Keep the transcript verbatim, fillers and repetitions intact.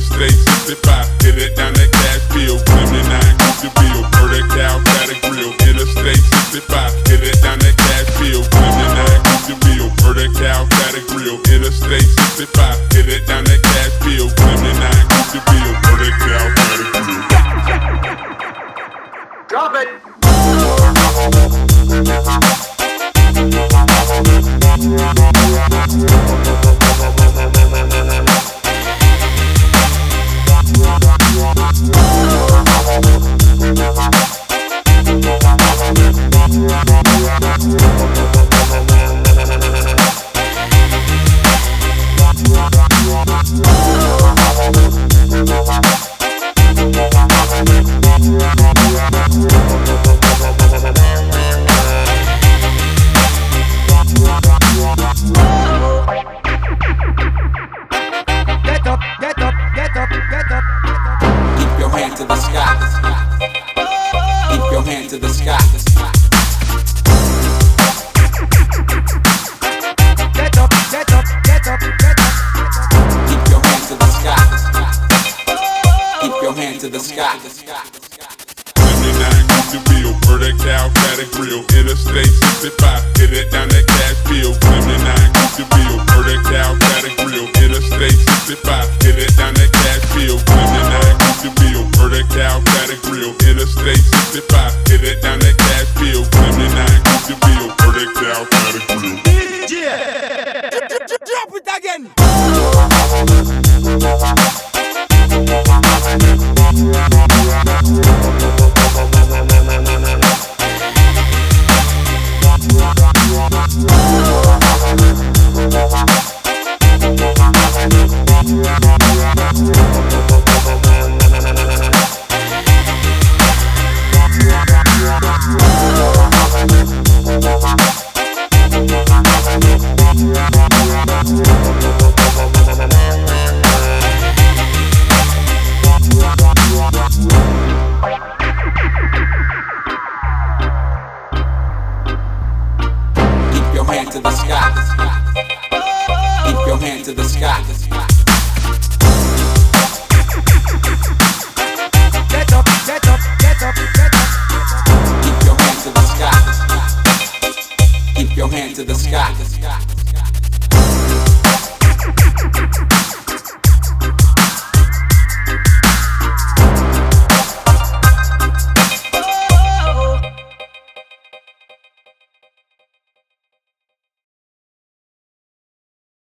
Interstate sixty-five, hit it down that Cashville. seventy-nine, keep your bill, vertical, got a grill. Interstate sixty-five, hit it down that Cashville. seventy-nine, keep your bill, vertical, got a grill. Interstate sixty-five, hit it down that Cashville. seventy-nine, keep your bill, vertical, got a grill. Drop it! Get up, get up, get up, get up. Keep your hand to the sky. Keep your hand to the sky. Get up, get up, get up, get up. Keep your hand to the sky. Keep your hand to the sky. seventy-nine, keep your bill, vertical, got a grill. Interstate sixty-five, hit it down that Cashville. seventy-nine, keep your bill, vertical, got a grill. Interstate sixty-five, hit it down that Cashville. seventy-nine, keep your bill, vertical, got a grill. Interstate sixty-five, hit it down that Cashville. seventy-nine, keep your bill, vertical, got a grill. Yeah. Drop it again. Keep your hand to the sky. Keep your hand to the sky. Get up, get up, get up, get up. Keep your hand to the sky. Keep your hand to the sky.